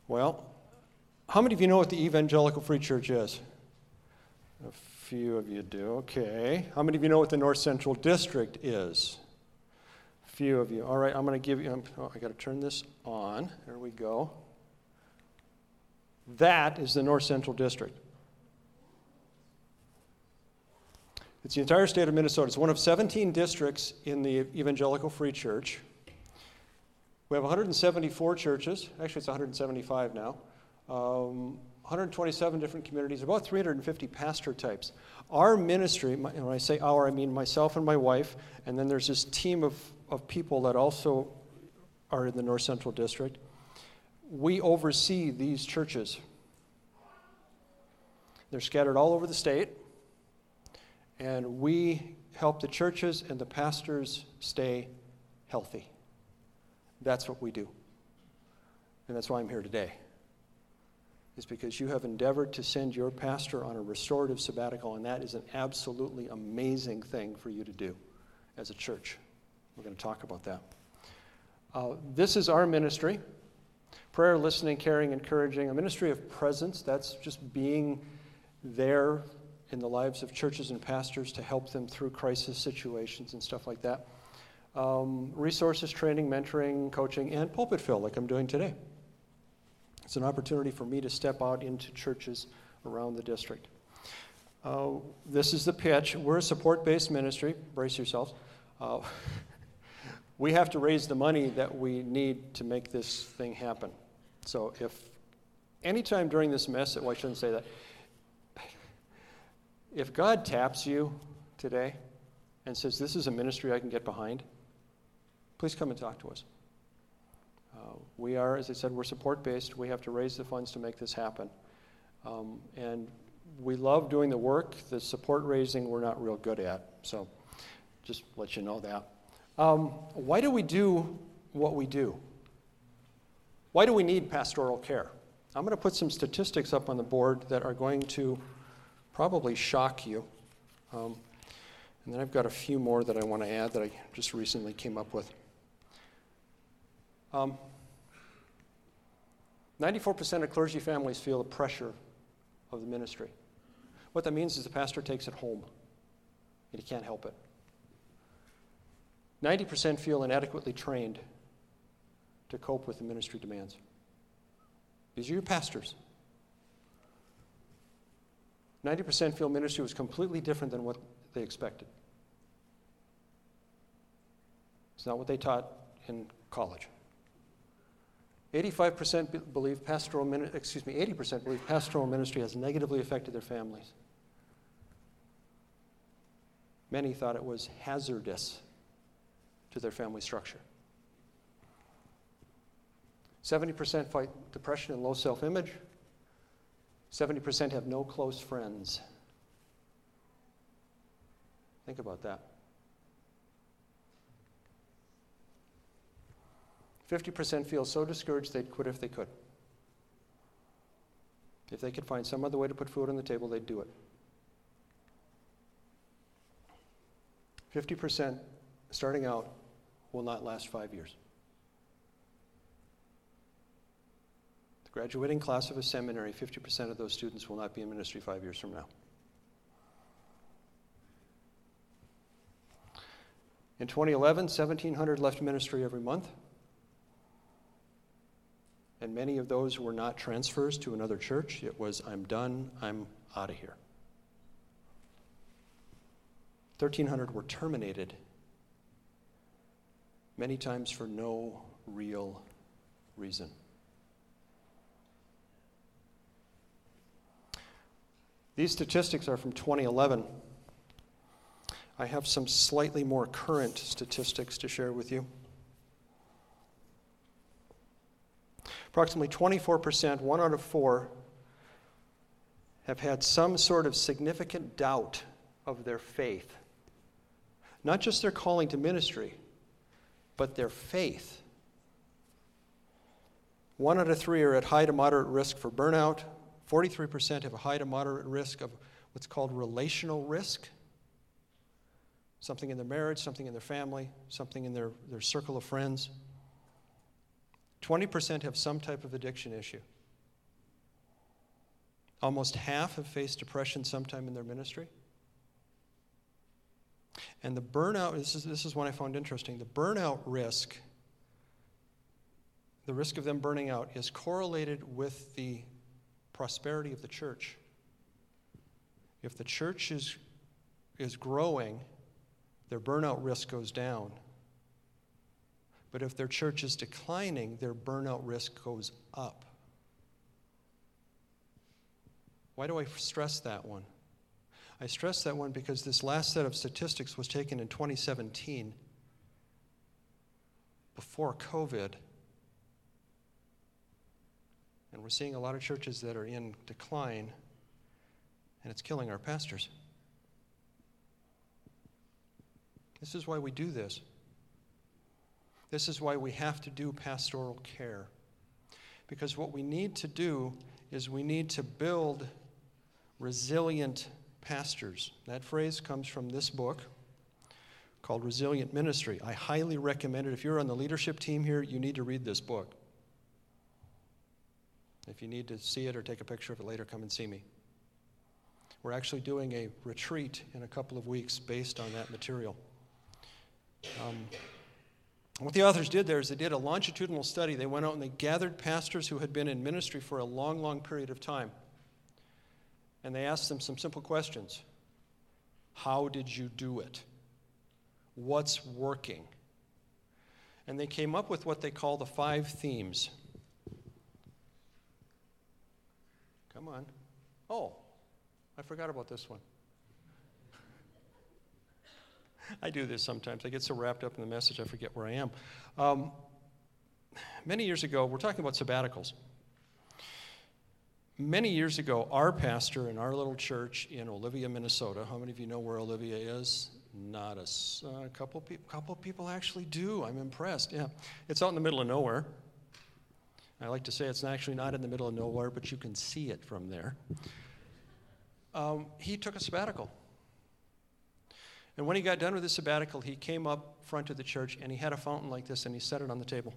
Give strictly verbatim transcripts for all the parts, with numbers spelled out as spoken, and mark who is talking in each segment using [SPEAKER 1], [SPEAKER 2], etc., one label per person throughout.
[SPEAKER 1] Well, how many of you know what the Evangelical Free Church is? A few of you do, okay. How many of you know what the North Central District is? A few of you. All right, I'm going to give you, oh, I got to turn this on. There we go. That is the North Central District. It's the entire state of Minnesota. It's one of seventeen districts in the Evangelical Free Church. We have one hundred seventy-four churches. Actually, it's one hundred seventy-five now. Um, one hundred twenty-seven different communities, about three hundred fifty pastor types. Our ministry, my, when I say our, I mean myself and my wife, and then there's this team of, of people that also are in the North Central District. We oversee these churches. They're scattered all over the state. And we help the churches and the pastors stay healthy. That's what we do. And that's why I'm here today. Is because you have endeavored to send your pastor on a restorative sabbatical, and that is an absolutely amazing thing for you to do as a church. We're going to talk about that. Uh, this is our ministry. Prayer, listening, caring, encouraging. A ministry of presence. That's just being there in the lives of churches and pastors to help them through crisis situations and stuff like that. Um, resources, training, mentoring, coaching, and pulpit fill like I'm doing today. It's an opportunity for me to step out into churches around the district. Uh, this is the pitch. We're a support-based ministry. Brace yourselves. Uh, we have to raise the money that we need to make this thing happen. So if anytime during this message, well, I shouldn't say that. If God taps you today and says, this is a ministry I can get behind, please come and talk to us. Uh, we are, as I said, we're support-based. We have to raise the funds to make this happen. Um, and we love doing the work. The support raising we're not real good at. So just let you know that. Um, why do we do what we do? Why do we need pastoral care? I'm going to put some statistics up on the board that are going to probably shock you. Um, and then I've got a few more that I want to add that I just recently came up with. Um, ninety-four percent of clergy families feel the pressure of the ministry. What that means is the pastor takes it home, and he can't help it. ninety percent feel inadequately trained to cope with the ministry demands. These are your pastors. ninety percent feel ministry was completely different than what they expected. It's not what they taught in college. eighty-five percent be- believe pastoral min- excuse me, eighty percent believe pastoral ministry has negatively affected their families. Many thought it was hazardous to their family structure. seventy percent fight depression and low self-image. seventy percent have no close friends. Think about that. fifty percent feel so discouraged they'd quit if they could. If they could find some other way to put food on the table, they'd do it. fifty percent starting out will not last five years. The graduating class of a seminary, fifty percent of those students will not be in ministry five years from now. In twenty eleven, seventeen hundred left ministry every month. And many of those were not transfers to another church. It was, I'm done, I'm out of here. thirteen hundred were terminated, many times for no real reason. These statistics are from twenty eleven. I have some slightly more current statistics to share with you. Approximately twenty-four percent, one out of four, have had some sort of significant doubt of their faith. Not just their calling to ministry, but their faith. One out of three are at high to moderate risk for burnout. forty-three percent have a high to moderate risk of what's called relational risk. Something in their marriage, something in their family, something in their, their circle of friends. twenty percent have some type of addiction issue. Almost half have faced depression sometime in their ministry. And the burnout, this is, this is one I found interesting, the burnout risk, the risk of them burning out is correlated with the prosperity of the church. If the church is, is growing, their burnout risk goes down. But if their church is declining, their burnout risk goes up. Why do I stress that one? I stress that one because this last set of statistics was taken in twenty seventeen, before COVID. And we're seeing a lot of churches that are in decline, and it's killing our pastors. This is why we do this. This is why we have to do pastoral care. Because what we need to do is we need to build resilient pastors. That phrase comes from this book called Resilient Ministry. I highly recommend it. If you're on the leadership team here, you need to read this book. If you need to see it or take a picture of it later, come and see me. We're actually doing a retreat in a couple of weeks based on that material. Um, what the authors did there is they did a longitudinal study. They went out and they gathered pastors who had been in ministry for a long, long period of time. And they asked them some simple questions. How did you do it? What's working? And they came up with what they call the five themes. Come on. Oh, I forgot about this one. I do this sometimes. I get so wrapped up in the message I forget where I am. Um, many years ago, we're talking about sabbaticals. Many years ago, our pastor in our little church in Olivia, Minnesota, how many of you know where Olivia is? Not a, uh, a couple, pe- couple people actually do. I'm impressed. Yeah, it's out in the middle of nowhere. I like to say it's actually not in the middle of nowhere, but you can see it from there. Um, he took a sabbatical. And when he got done with his sabbatical, he came up front of the church and he had a fountain like this and he set it on the table.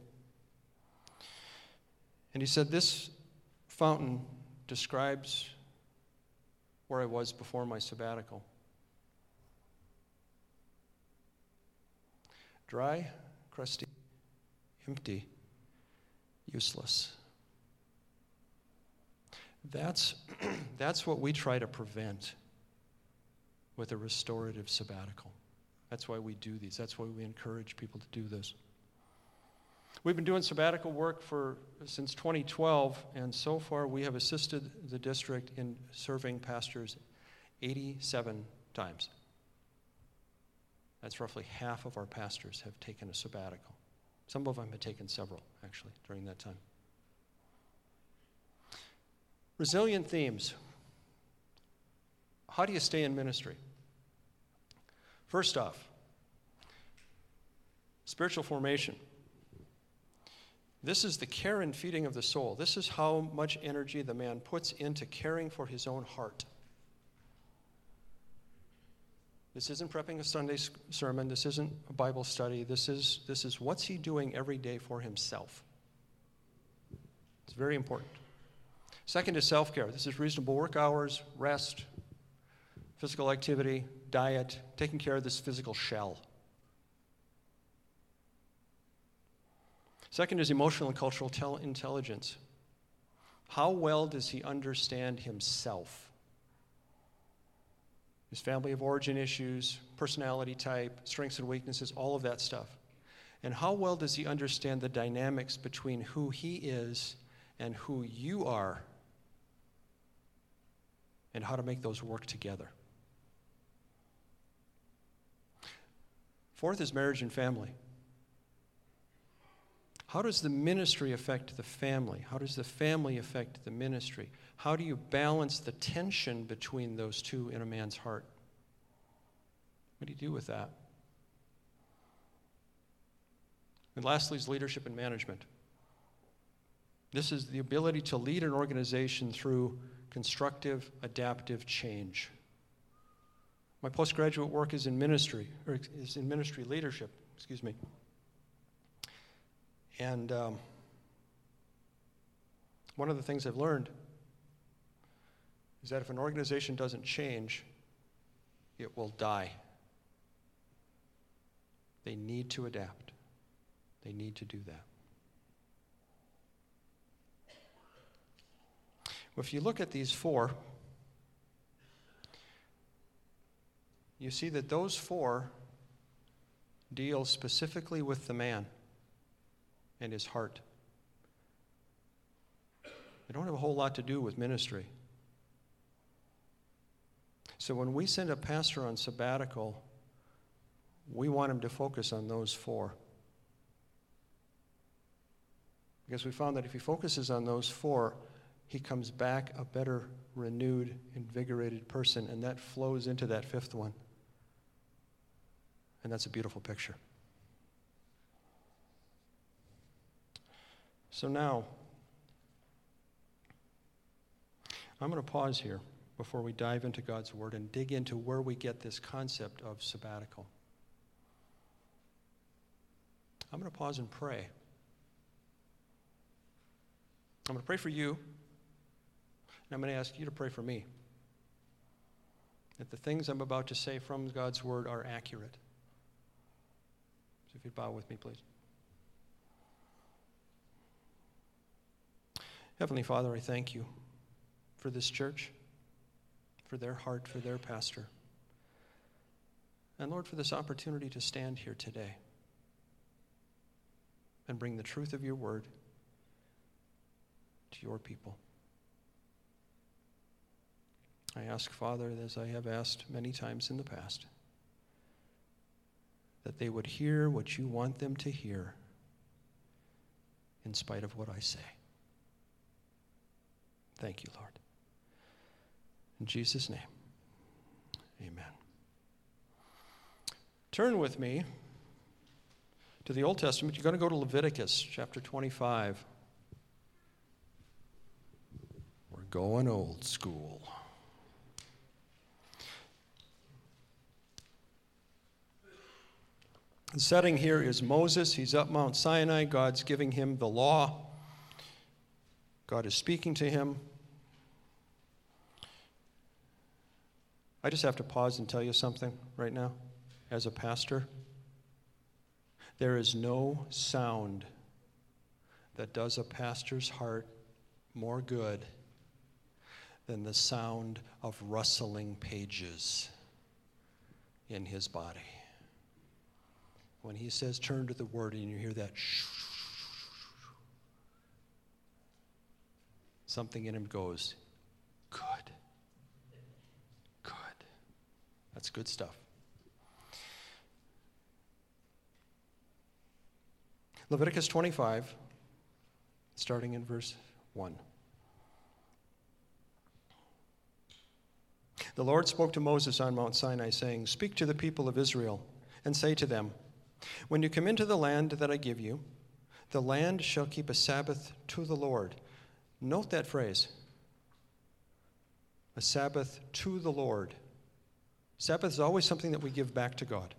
[SPEAKER 1] And he said, this fountain describes where I was before my sabbatical. Dry, crusty, empty, useless. That's, that's what we try to prevent with a restorative sabbatical. That's why we do these. That's why we encourage people to do this. We've been doing sabbatical work for since twenty twelve, and so far we have assisted the district in serving pastors eighty-seven times. That's roughly half of our pastors have taken a sabbatical. Some of them have taken several, actually, during that time. Resilient themes. How do you stay in ministry? First off, spiritual formation. This is the care and feeding of the soul. This is how much energy the man puts into caring for his own heart. This isn't prepping a Sunday sermon. This isn't a Bible study. This is, this is what's he doing every day for himself. It's very important. Second is self-care. This is reasonable work hours, rest, physical activity, diet, taking care of this physical shell. Second is emotional and cultural tel- intelligence. How well does he understand himself? His family of origin issues, personality type, strengths and weaknesses, all of that stuff. And how well does he understand the dynamics between who he is and who you are, and how to make those work together? Fourth is marriage and family. How does the ministry affect the family? How does the family affect the ministry? How do you balance the tension between those two in a man's heart? What do you do with that? And lastly is leadership and management. This is the ability to lead an organization through constructive, adaptive change. My postgraduate work is in ministry, or is in ministry leadership, excuse me. And um, one of the things I've learned is that if an organization doesn't change, it will die. They need to adapt. They need to do that. Well, if you look at these four, you see that those four deal specifically with the man and his heart. They don't have a whole lot to do with ministry. So when we send a pastor on sabbatical, we want him to focus on those four. Because we found that if he focuses on those four, he comes back a better, renewed, invigorated person, and that flows into that fifth one. And that's a beautiful picture. So now, I'm going to pause here before we dive into God's Word and dig into where we get this concept of sabbatical. I'm going to pause and pray. I'm going to pray for you, and I'm going to ask you to pray for me. That the things I'm about to say from God's Word are accurate. So if you'd bow with me, please. Heavenly Father, I thank you for this church, for their heart, for their pastor. And Lord, for this opportunity to stand here today and bring the truth of your word to your people. I ask, Father, as I have asked many times in the past, that they would hear what you want them to hear in spite of what I say. Thank you, Lord. In Jesus' name, amen. Turn with me to the Old Testament. You're going to go to Leviticus chapter twenty-five. We're going old school. The setting here is Moses. He's up Mount Sinai. God's giving him the law. God is speaking to him. I just have to pause and tell you something right now. As a pastor, there is no sound that does a pastor's heart more good than the sound of rustling pages in his body. When he says, turn to the word, and you hear that, something in him goes, good. Good. That's good stuff. Leviticus twenty-five, starting in verse one. The Lord spoke to Moses on Mount Sinai, saying, speak to the people of Israel, and say to them, when you come into the land that I give you, the land shall keep a Sabbath to the Lord. Note that phrase. A Sabbath to the Lord. Sabbath is always something that we give back to God.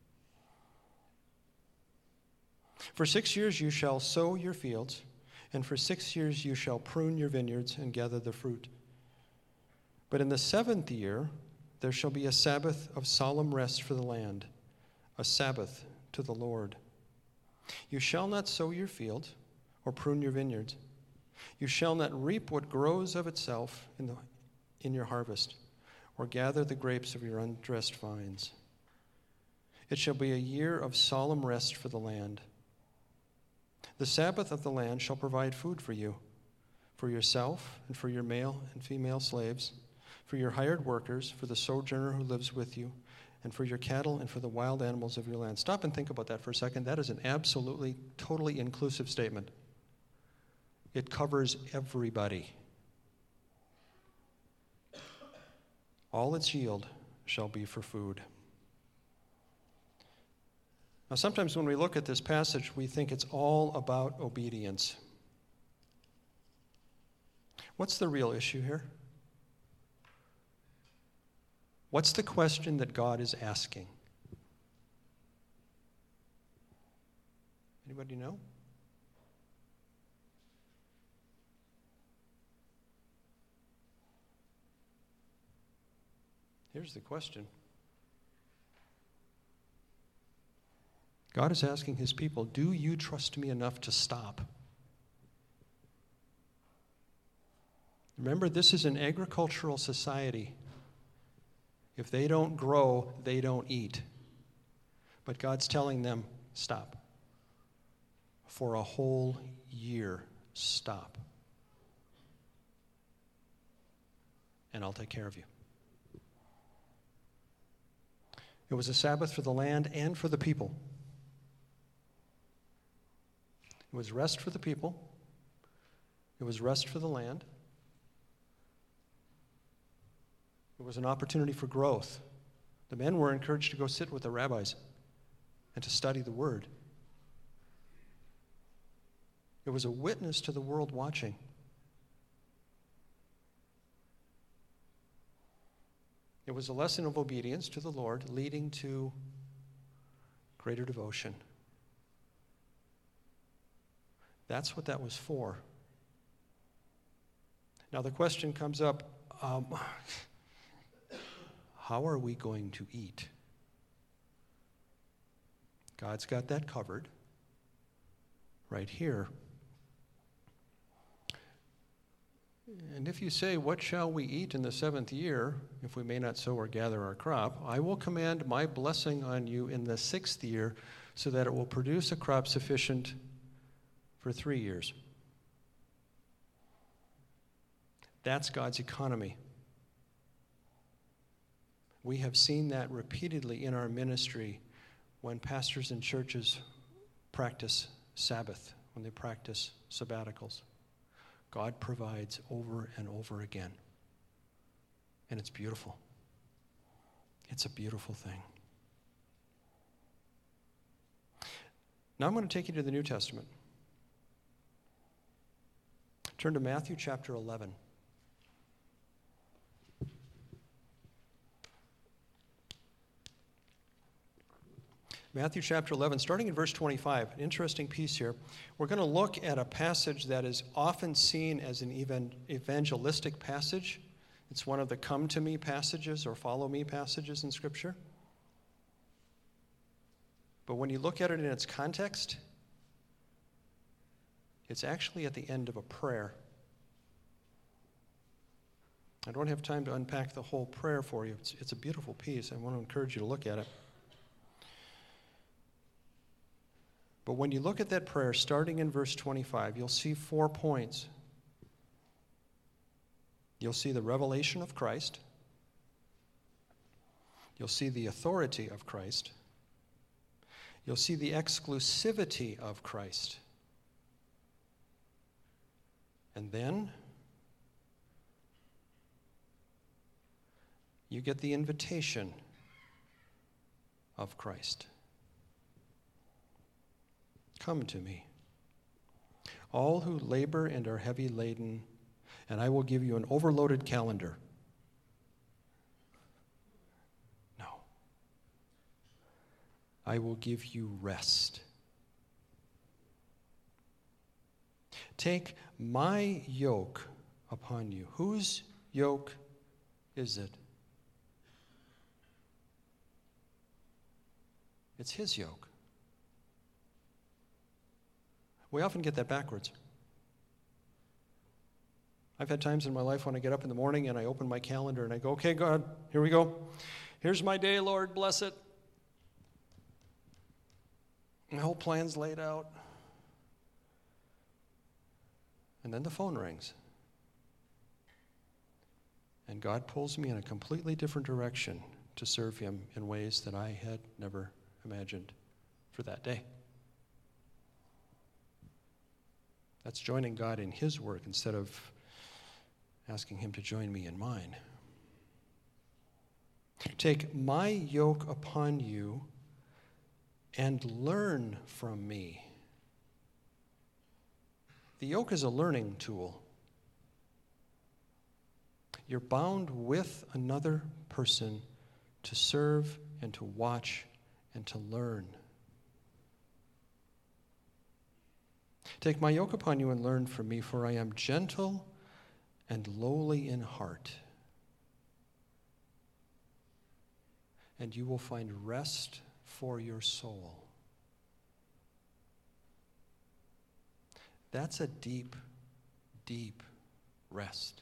[SPEAKER 1] For six years you shall sow your fields, and for six years you shall prune your vineyards and gather the fruit. But in the seventh year there shall be a Sabbath of solemn rest for the land, a Sabbath to the Lord. You shall not sow your field or prune your vineyards. You shall not reap what grows of itself in, the, in your harvest, or gather the grapes of your undressed vines. It shall be a year of solemn rest for the land. The Sabbath of the land shall provide food for you, for yourself and for your male and female slaves, for your hired workers, for the sojourner who lives with you, and for your cattle and for the wild animals of your land. Stop and think about that for a second. That is an absolutely, totally inclusive statement. It covers everybody. All its yield shall be for food. Now, sometimes when we look at this passage, we think it's all about obedience. What's the real issue here? What's the question that God is asking? Anybody know? Here's the question. God is asking his people, do you trust me enough to stop? Remember, this is an agricultural society. If they don't grow, they don't eat. But God's telling them, stop. For a whole year, stop. And I'll take care of you. It was a Sabbath for the land and for the people. It was rest for the people. It was rest for the land. It was an opportunity for growth. The men were encouraged to go sit with the rabbis and to study the Word. It was a witness to the world watching. It was a lesson of obedience to the Lord, leading to greater devotion. That's what that was for. Now the question comes up, um, how are we going to eat? God's got that covered right here. And if you say, what shall we eat in the seventh year, if we may not sow or gather our crop, I will command my blessing on you in the sixth year, so that it will produce a crop sufficient for three years. That's God's economy. We have seen that repeatedly in our ministry when pastors and churches practice Sabbath, when they practice sabbaticals. God provides over and over again. And it's beautiful. It's a beautiful thing. Now I'm going to take you to the New Testament. Turn to Matthew chapter eleven. Matthew chapter eleven, starting in verse twenty-five, an interesting piece here. We're going to look at a passage that is often seen as an evangelistic passage. It's one of the come to me passages or follow me passages in Scripture. But when you look at it in its context, it's actually at the end of a prayer. I don't have time to unpack the whole prayer for you. It's, it's a beautiful piece. I want to encourage you to look at it. But when you look at that prayer, starting in verse twenty-five, you'll see four points. You'll see the revelation of Christ. You'll see the authority of Christ. You'll see the exclusivity of Christ. And then you get the invitation of Christ. Come to me, all who labor and are heavy laden, and I will give you an overloaded calendar. No. I will give you rest. Take my yoke upon you. Whose yoke is it? It's his yoke. We often get that backwards. I've had times in my life when I get up in the morning and I open my calendar and I go, okay, God, here we go. Here's my day, Lord, bless it. My whole plan's laid out. And then the phone rings. And God pulls me in a completely different direction to serve him in ways that I had never imagined for that day. That's joining God in his work instead of asking him to join me in mine. Take my yoke upon you and learn from me. The yoke is a learning tool. You're bound with another person to serve and to watch and to learn. Take my yoke upon you and learn from me, for I am gentle and lowly in heart. and you will find rest for your soul. That's a deep, deep rest.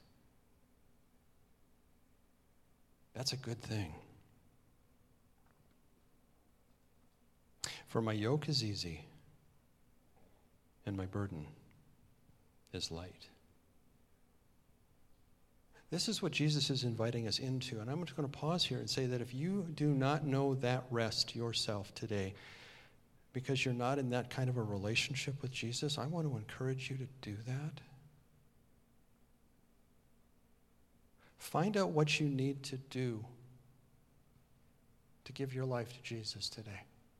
[SPEAKER 1] That's a good thing. For my yoke is easy, and my burden is light. This is what Jesus is inviting us into. And I'm just going to pause here and say that if you do not know that rest yourself today, because you're not in that kind of a relationship with Jesus, I want to encourage you to do that. Find out what you need to do to give your life to Jesus today.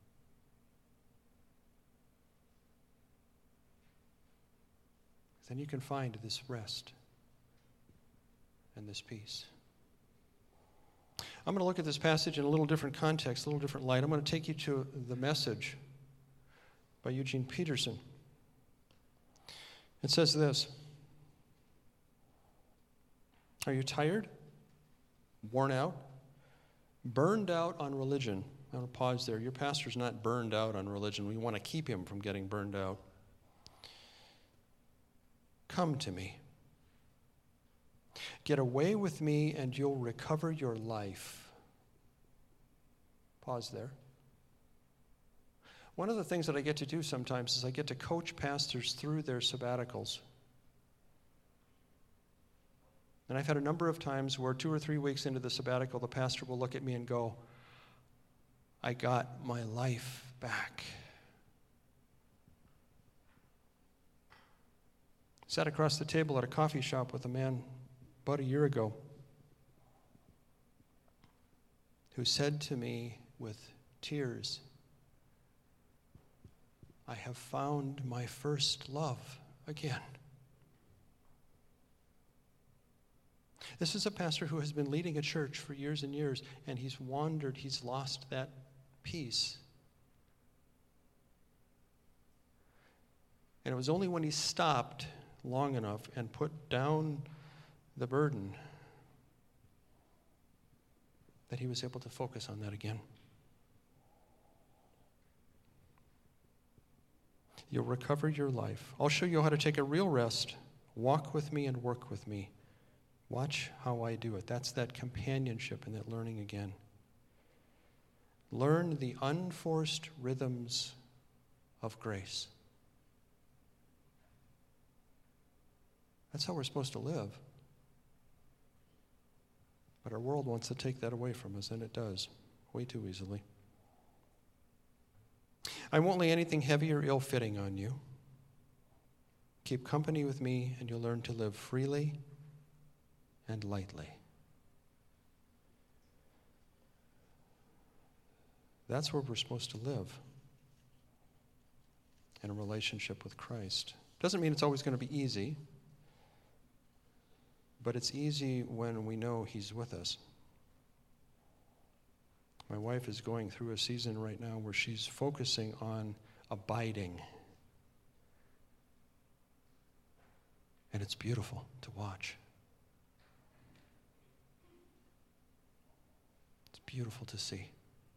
[SPEAKER 1] Then you can find this rest and this peace. I'm going to look at this passage in a little different context, a little different light. I'm going to take you to The Message by Eugene Peterson. It says this: are you tired, worn out, burned out on religion? I'm going to pause there. Your pastor's not burned out on religion. We want to keep him from getting burned out. Come to me. Get away with me and you'll recover your life. Pause there. One of the things that I get to do sometimes is I get to coach pastors through their sabbaticals. And I've had a number of times where two or three weeks into the sabbatical, the pastor will look at me and go, I got my life back. Sat across the table at a coffee shop with a man about a year ago who said to me with tears, I have found my first love again. This is a pastor who has been leading a church for years and years, and he's wandered, he's lost that peace. And it was only when he stopped long enough and put down the burden that he was able to focus on that again. You'll recover your life. I'll show you how to take a real rest. Walk with me and work with me. Watch how I do it. That's that companionship and that learning again. Learn the unforced rhythms of grace. That's how we're supposed to live. But our world wants to take that away from us, and it does, way too easily. I won't lay anything heavy or ill-fitting on you. Keep company with me, and you'll learn to live freely and lightly. That's where we're supposed to live, in a relationship with Christ. Doesn't mean it's always going to be easy. But it's easy when we know he's with us. My wife is going through a season right now where she's focusing on abiding. And it's beautiful to watch. It's beautiful to see.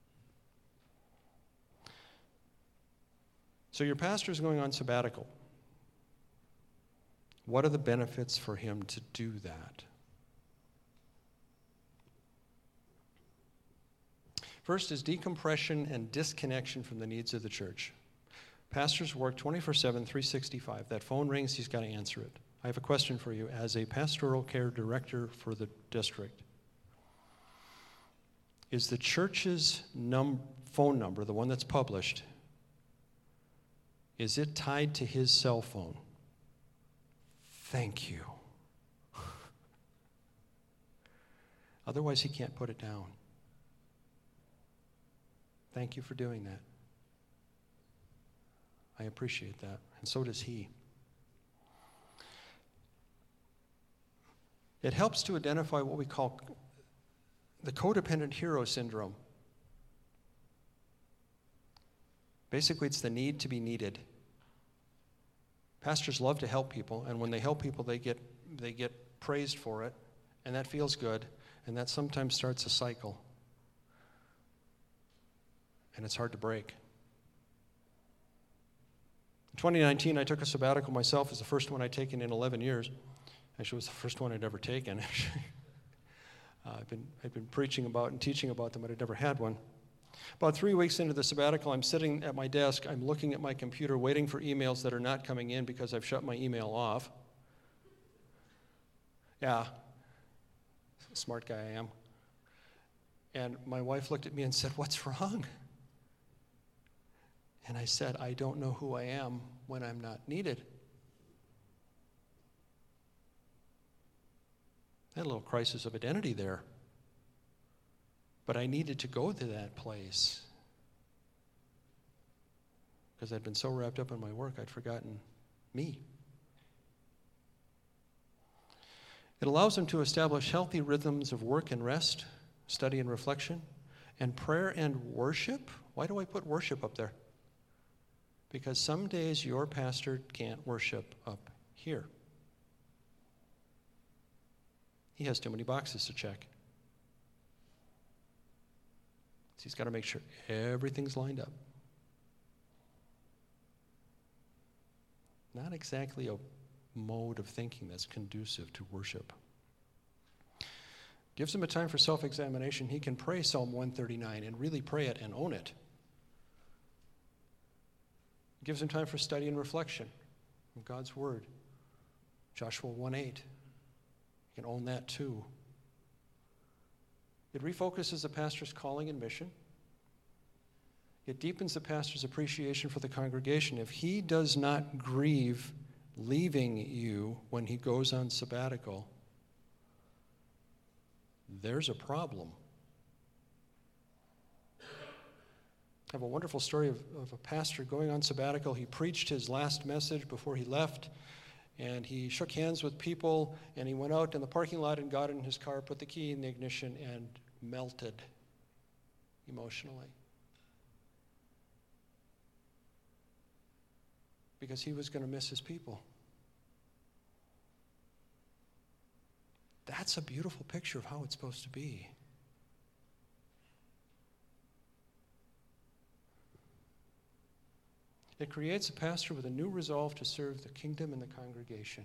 [SPEAKER 1] So your pastor is going on sabbatical. What are the benefits for him to do that? First is decompression and disconnection from the needs of the church. Pastors work twenty-four seven, three sixty-five. That phone rings, he's got to answer it. I have a question for you as a pastoral care director for the district. Is the church's num- phone number, the one that's published, is it tied to his cell phone? Thank you. Otherwise, he can't put it down. Thank you for doing that. I appreciate that, and so does he. It helps to identify what we call the codependent hero syndrome. Basically, it's the need to be needed. Pastors love to help people, and when they help people, they get they get praised for it, and that feels good, and that sometimes starts a cycle. and it's hard to break. In twenty nineteen, I took a sabbatical myself. It was the first one I'd taken in eleven years. Actually, it was the first one I'd ever taken, actually. Uh, I've been, I've been preaching about and teaching about them, but I'd never had one. About three weeks into the sabbatical, I'm sitting at my desk. I'm looking at my computer, waiting for emails that are not coming in because I've shut my email off. Yeah, smart guy I am. And my wife looked at me and said, "What's wrong?" And I said, "I don't know who I am when I'm not needed." I had a little crisis of identity there. But I needed to go to that place because I'd been so wrapped up in my work, I'd forgotten me. It allows them to establish healthy rhythms of work and rest, study and reflection, and prayer and worship. Why do I put worship up there? Because some days your pastor can't worship up here. He has too many boxes to check. So he's got to make sure everything's lined up. Not exactly a mode of thinking that's conducive to worship. Gives him a time for self-examination. He can pray Psalm one thirty-nine and really pray it and own it. Gives him time for study and reflection of God's Word. Joshua one eight. You can own that too. It refocuses the pastor's calling and mission. It deepens the pastor's appreciation for the congregation. If he does not grieve leaving you when he goes on sabbatical, there's a problem. I have a wonderful story of, of a pastor going on sabbatical. He preached his last message before he left, and he shook hands with people, and he went out in the parking lot and got in his car, put the key in the ignition, and melted emotionally. Because he was going to miss his people. That's a beautiful picture of how it's supposed to be. It creates a pastor with a new resolve to serve the kingdom and the congregation.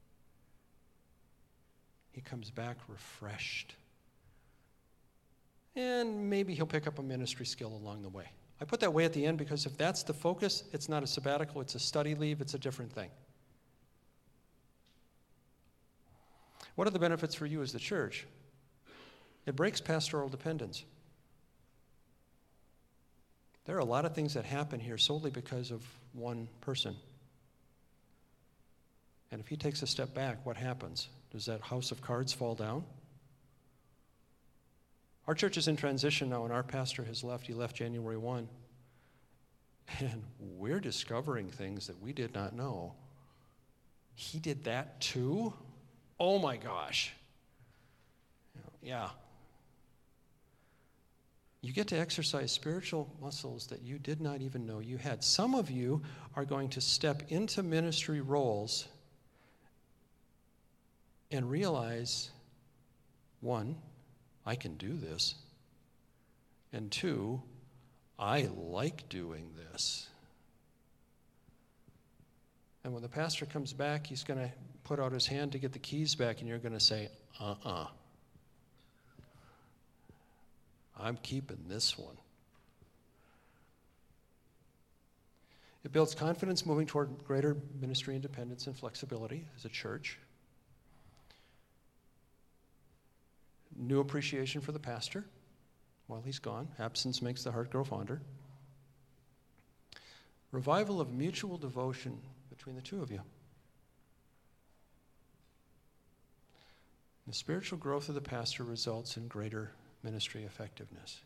[SPEAKER 1] He comes back refreshed. And maybe he'll pick up a ministry skill along the way. I put that way at the end because if that's the focus, it's not a sabbatical, it's a study leave, it's a different thing. What are the benefits for you as the church? It breaks pastoral dependence. There are a lot of things that happen here solely because of one person. And if he takes a step back, what happens? Does that house of cards fall down? Our church is in transition now, and our pastor has left. He left January first. And we're discovering things that we did not know. He did that too? Oh my gosh. Yeah. You get to exercise spiritual muscles that you did not even know you had. Some of you are going to step into ministry roles and realize, one, I can do this, and two, I like doing this. And when the pastor comes back, he's going to put out his hand to get the keys back, and you're going to say, uh-uh. I'm keeping this one. It builds confidence moving toward greater ministry independence and flexibility as a church. New appreciation for the pastor while he's gone. Absence makes the heart grow fonder. Revival of mutual devotion between the two of you. The spiritual growth of the pastor results in greater ministry effectiveness.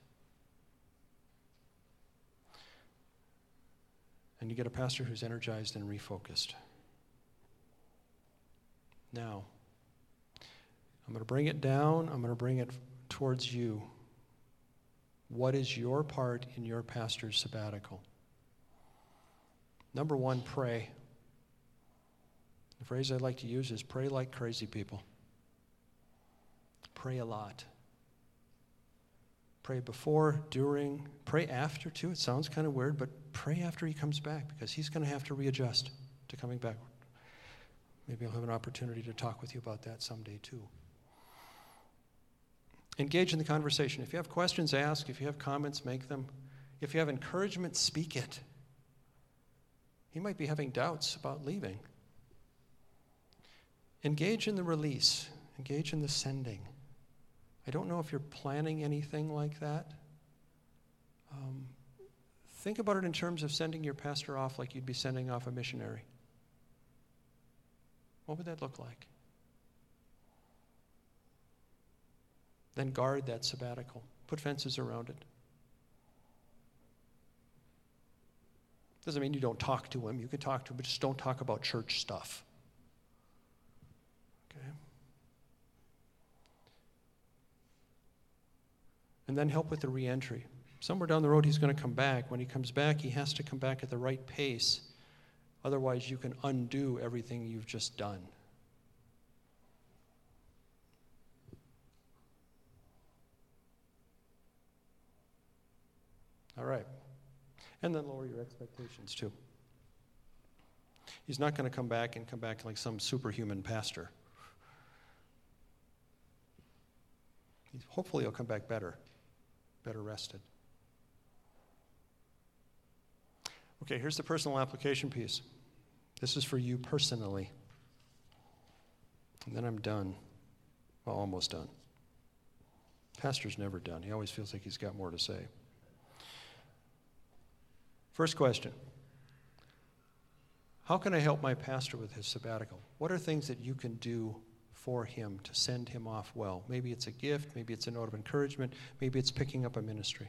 [SPEAKER 1] And you get a pastor who's energized and refocused. Now, I'm going to bring it down. I'm going to bring it towards you. What is your part in your pastor's sabbatical? Number one, pray. The phrase I like to use is pray like crazy people. Pray a lot. Pray before, during, pray after too. It sounds kind of weird, but pray after he comes back because he's going to have to readjust to coming back. Maybe I'll have an opportunity to talk with you about that someday too. Engage in the conversation. If you have questions, ask. If you have comments, make them. If you have encouragement, speak it. He might be having doubts about leaving. Engage in the release. Engage in the sending. I don't know if you're planning anything like that. Um, think about it in terms of sending your pastor off like you'd be sending off a missionary. What would that look like? Then guard that sabbatical. Put fences around it. Doesn't mean you don't talk to him. You can talk to him, but just don't talk about church stuff. Okay? And then help with the reentry. Somewhere down the road, he's going to come back. When he comes back, he has to come back at the right pace. Otherwise, you can undo everything you've just done. All right. And then lower your expectations, too. He's not going to come back and come back like some superhuman pastor. Hopefully he'll come back better, better rested. Okay, here's the personal application piece. This is for you personally. And then I'm done. Well, almost done. Pastor's never done. He always feels like he's got more to say. First question. How can I help my pastor with his sabbatical? What are things that you can do for him to send him off well? Maybe it's a gift, maybe it's a note of encouragement, maybe it's picking up a ministry.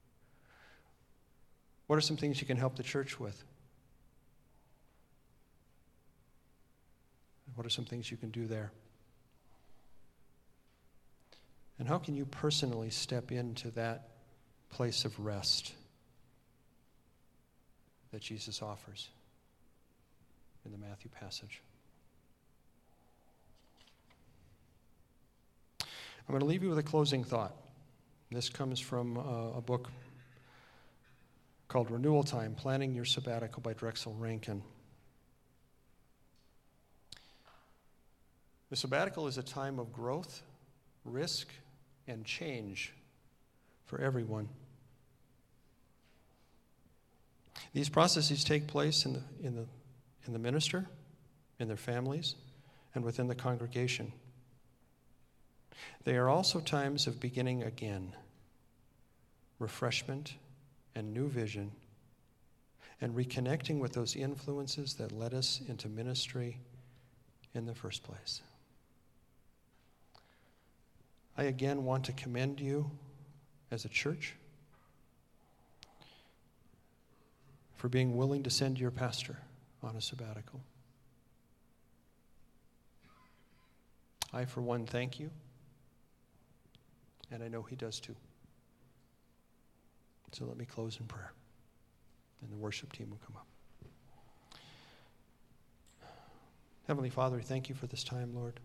[SPEAKER 1] What are some things you can help the church with? What are some things you can do there? And how can you personally step into that place of rest that Jesus offers in the Matthew passage? I'm going to leave you with a closing thought. This comes from uh, a book called Renewal Time, Planning Your Sabbatical by Drexel Rankin. The sabbatical is a time of growth, risk, and change for everyone. These processes take place in the, in the, in the minister, in their families, and within the congregation. They are also times of beginning again, refreshment and new vision, and reconnecting with those influences that led us into ministry in the first place. I again want to commend you as a church for being willing to send your pastor on a sabbatical. I, for one, thank you, and I know he does too. So let me close in prayer, and the worship team will come up. Heavenly Father, thank you for this time, Lord,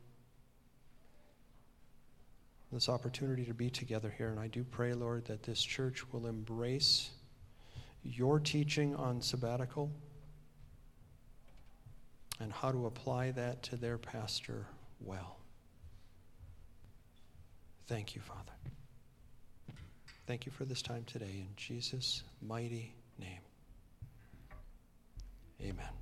[SPEAKER 1] this opportunity to be together here, and I do pray, Lord, that this church will embrace your teaching on sabbatical and how to apply that to their pastor well. Thank you, Father. Thank you for this time today in Jesus' mighty name. Amen.